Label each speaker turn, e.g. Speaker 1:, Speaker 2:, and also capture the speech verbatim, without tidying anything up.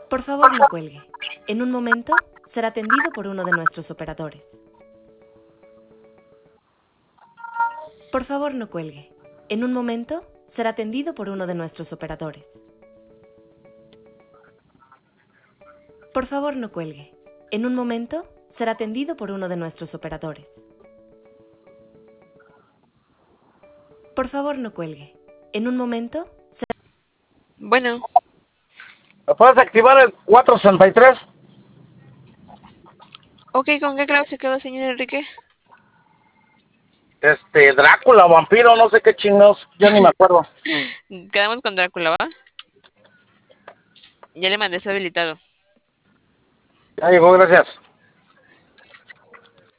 Speaker 1: Por favor, no cuelgue. En un momento será atendido por uno de nuestros operadores. Por favor, no cuelgue. En un momento será atendido por uno de nuestros operadores. Por favor, no cuelgue. En un momento será atendido por uno de nuestros operadores. Por favor, no cuelgue. En un momento será...
Speaker 2: Bueno.
Speaker 3: ¿Me puedes activar el cuatro sesenta y tres?
Speaker 2: Ok, ¿con qué clave se quedó, señor Enrique?
Speaker 3: Este, Drácula, vampiro, no sé qué chingados, ya ni me acuerdo.
Speaker 2: Quedamos con Drácula, ¿va? Ya le mandé su habilitado.
Speaker 3: Ya llegó, gracias.